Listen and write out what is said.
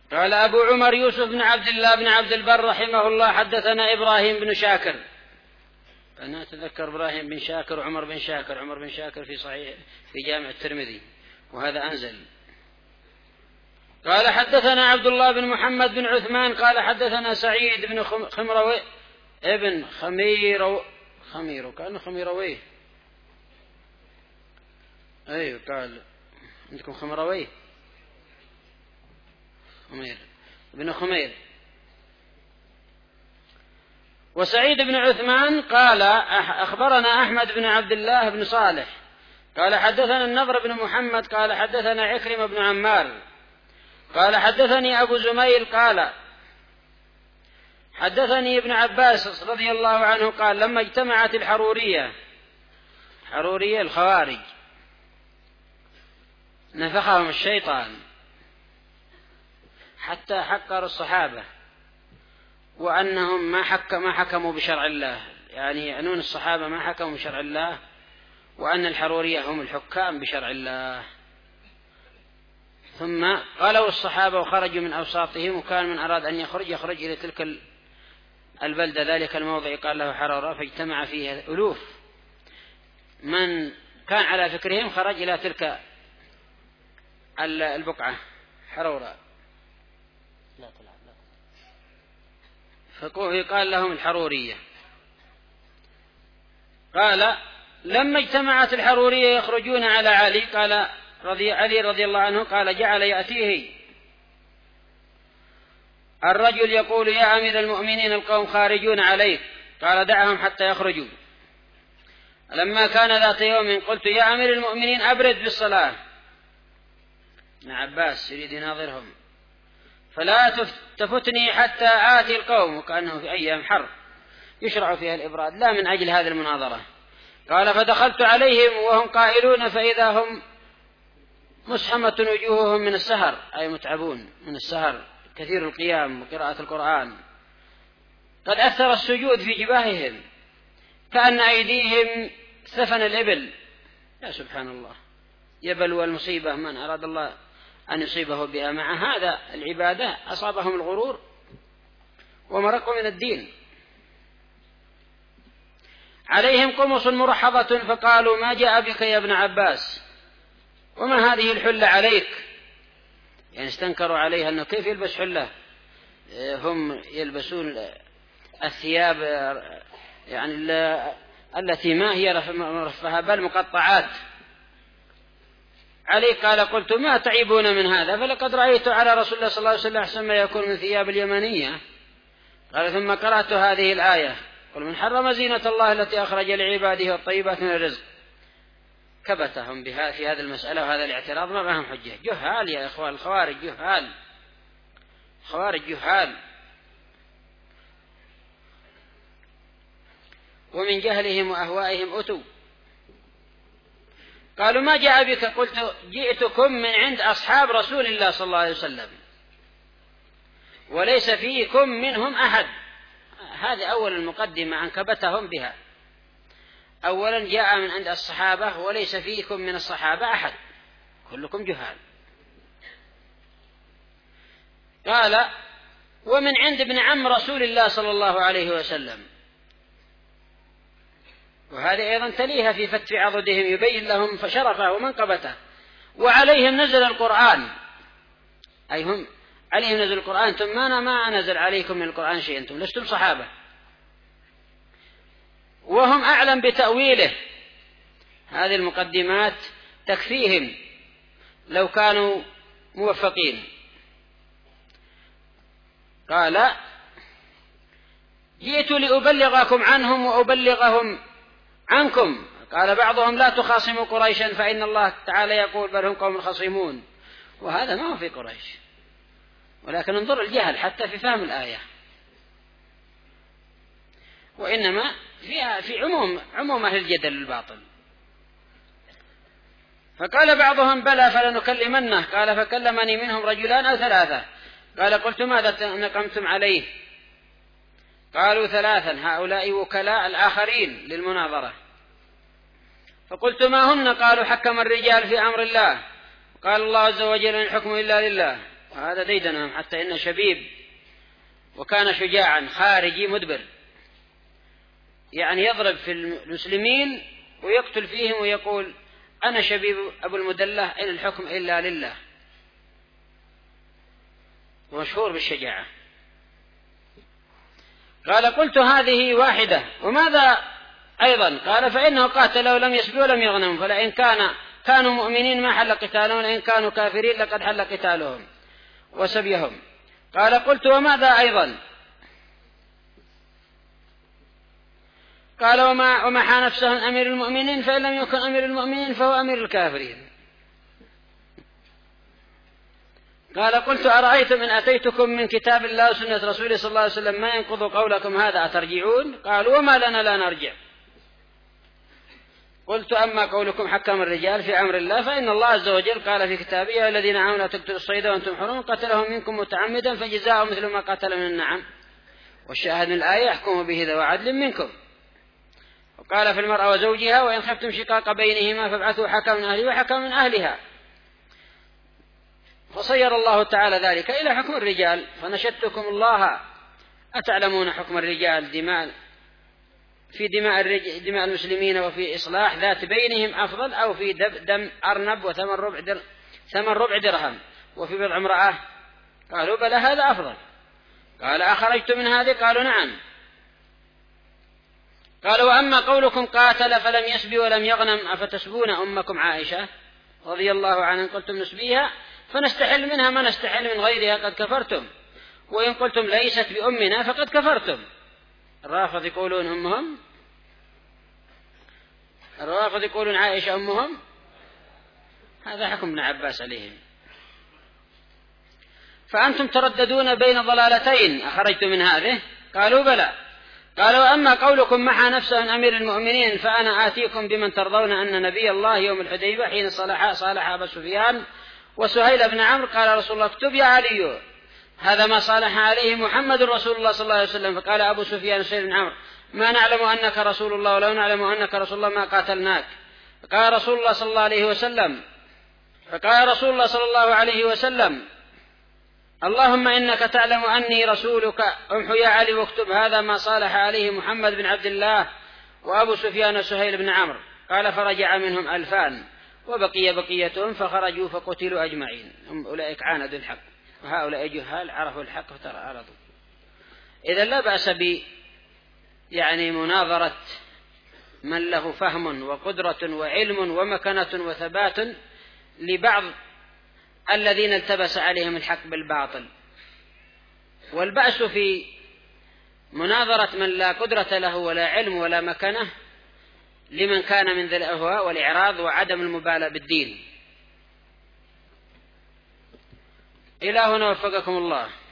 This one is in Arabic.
قال أبو عمر يوسف بن عبد الله بن عبد البر رحمه الله حدثنا إبراهيم بن شاكر. أنا أتذكر إبراهيم بن شاكر وعمر بن شاكر، عمر بن شاكر في صحيح في جامع الترمذي، وهذا أنزل. قال حدثنا عبد الله بن محمد بن عثمان قال حدثنا سعيد بن خمروي ابن خميرو كأنه خميروي. أيوه قال عندكم خمروي خمير ابن خمير. وسعيد بن عثمان قال أخبرنا أحمد بن عبد الله بن صالح قال حدثنا النضر بن محمد قال حدثنا عكرمة بن عمار قال حدثني أبو زميل قال حدثني ابن عباس رضي الله عنه قال لما اجتمعت الحرورية الخوارج نفخهم الشيطان حتى حقروا الصحابة وأنهم ما حكموا بشرع الله، يعني يعنون الصحابة ما حكموا بشرع الله، وأن الحرورية هم الحكام بشرع الله. ثم قالوا الصحابة وخرجوا من أوساطهم، وكان من أراد أن يخرج إلى تلك البلدة ذلك الموضع قال له حرورة، فاجتمع فيها ألوف من كان على فكرهم خرج إلى تلك البقعة حرورة. فقال لهم الحرورية. قال لما اجتمعت الحرورية يخرجون على علي قال علي رضي الله عنه قال جعل يأتيه الرجل يقول يا أمير المؤمنين القوم خارجون عليك، قال دعهم حتى يخرجوا. لما كان ذات يوم قلت يا أمير المؤمنين أبرد بالصلاة، ابن عباس يريد يناظرهم، فلا تفتني حتى آتي القوم، وكأنه في أيام حرب يشرع فيها الإبراد لا من أجل هذه المناظرة. قال فدخلت عليهم وهم قائلون فإذا هم مسحمة وجوههم من السهر، أي متعبون من السهر كثير القيام وقراءة القرآن، قد أثر السجود في جباههم كأن أيديهم سفن الإبل. يا سبحان الله، يبلو المصيبة من أراد الله أن يصيبه بها، مع هذا العبادة أصابهم الغرور ومرقوا من الدين. عليهم قمص مرحضة فقالوا ما جاء بك يا ابن عباس، وما هذه الحلة عليك؟ يعني استنكروا عليها أنه كيف يلبس حلة، هم يلبسون الثياب يعني التي ما هي مرفهة بل مقطعات. علي قال قلت ما تعيبون من هذا، فلقد رأيت على رسول الله صلى الله عليه وسلم أحسن ما يكون من ثياب اليمنية. قال ثم قرأت هذه الآية قل من حرم زينة الله التي أخرج لعباده والطيبات من الرزق. كبتهم بها في هذه المسألة، وهذا الاعتراض ما معهم حجة. جهال يا إخوان، الخوارج جهال، خوارج جهال، ومن جهلهم وأهوائهم أتوا. قالوا ما جاء بك؟ قلت جئتكم من عند أصحاب رسول الله صلى الله عليه وسلم وليس فيكم منهم أحد. هذه أول المقدمة عن كبتهم بها. أولا جاء من عند الصحابة وليس فيكم من الصحابة أحد، كلكم جهال. قال ومن عند ابن عم رسول الله صلى الله عليه وسلم، وهذه أيضا تليها في فتح عضدهم يبين لهم فشرفه ومنقبته. وعليهم نزل القرآن، أي هم عليهم نزل القرآن، ثم أنا ما نزل عليكم من القرآن شيء، أنتم لستم صحابة، وهم أعلم بتأويله. هذه المقدمات تكفيهم لو كانوا موفقين. قال جئت لأبلغكم عنهم وأبلغهم عنكم. قال بعضهم لا تخاصموا قريشا فإن الله تعالى يقول بل هم قوم خصيمون، وهذا ما هو في قريش، ولكن انظر الجهل حتى في فهم الآية، وإنما في عموم أهل الجدل الباطل. فقال بعضهم بلى فلنكلمنه. قال فكلمني منهم رجلان أو ثلاثة. قال قلت ماذا نقمتم عليه؟ قالوا ثلاثا، هؤلاء وكلاء الآخرين للمناظرة. فقلت ما هن؟ قالوا حكم الرجال في أمر الله، قال الله عز وجل إن الحكم إلا لله، وهذا ديدنهم، حتى إن شبيب وكان شجاعا خارجي مدبر، يعني يضرب في المسلمين ويقتل فيهم ويقول أنا شبيب أبو المدلة إن الحكم إلا لله، مشهور بالشجاعة. قال قلت هذه واحدة، وماذا أيضا؟ قال فإنه قاتل ولم يسبوا ولم يغنموا، فلئن كانوا مؤمنين ما حل قتالهم، ولئن كانوا كافرين لقد حل قتالهم وسبيهم. قال قلت وماذا أيضا؟ قال ومحى نفسه أمير المؤمنين، فإن لم يكن أمير المؤمنين فهو أمير الكافرين. قال قلت أرأيتم إن أتيتكم من كتاب الله وسنة رسوله صلى الله عليه وسلم ما ينقض قولكم هذا أترجعون؟ قالوا وما لنا لا نرجع. قلت أما قولكم حكم الرجال في أمر الله فإن الله عز وجل قال في كتابه يا الذين آمنوا لا تقتلوا الصيد وأنتم حرم قتلهم منكم متعمدا فجزاء مثل ما قتل من النعم، والشاهد من الآية يحكم به ذو عدل منكم. وقال في المرأة وزوجها وإن خفتم شقاق بينهما فابعثوا حكما من أهله وحكما من أهلها. فصير الله تعالى ذلك إلى حكم الرجال. فنشدتكم الله أتعلمون حكم الرجال في دماء المسلمين وفي إصلاح ذات بينهم أفضل، أو في دم أرنب ثمن ربع درهم وفي بضع امرأة؟ قالوا بلى هذا أفضل. قال أخرجت من هذه؟ قالوا نعم. قالوا وأما قولكم قاتل فلم يسبي ولم يغنم أفتسبون أمكم عائشة رضي الله عنها؟ قلتم نسبيها فنستحل منها ما نستحل من غيرها قد كفرتم، وإن قلتم ليست بأمنا فقد كفرتم. الرافض يقولون أمهم، الرافض يقولون عائشة أمهم، هذا حكم ابن عباس عليهم. فأنتم ترددون بين ضلالتين أخرجت من هذه؟ قالوا بلى. قالوا وأما قولكم محى نفسه من أمير المؤمنين فأنا آتيكم بمن ترضون أن نبي الله يوم الحديبية حين صالح أبا سفيان وسهيل بن عمرو قال رسول الله اكتب يا علي هذا ما صالح عليه محمد رسول الله صلى الله عليه وسلم. فقال أبو سفيان وسهيل بن عمرو ما نعلم أنك رسول الله، ولو نعلم أنك رسول الله ما قاتلناك. فقال رسول الله صلى الله عليه وسلم اللهم إنك تعلم أني رسولك امحو يا علي واكتب هذا ما صالح عليه محمد بن عبد الله وأبو سفيان وسهيل بن عمرو. قال فرجع منهم 2000 وبقي بقيتهم فخرجوا فقتلوا أجمعين. أولئك عاندوا الحق وهؤلاء جهال عرفوا الحق فتعرضوا. إذا لا بأس يعني مناظرة من له فهم وقدرة وعلم ومكانة وثبات لبعض الذين التبس عليهم الحق بالباطل، والبأس في مناظرة من لا قدرة له ولا علم ولا مكانة لمن كان من ذي الأهواء والإعراض وعدم المبالاة بالدين. إلى هنا وفقكم الله.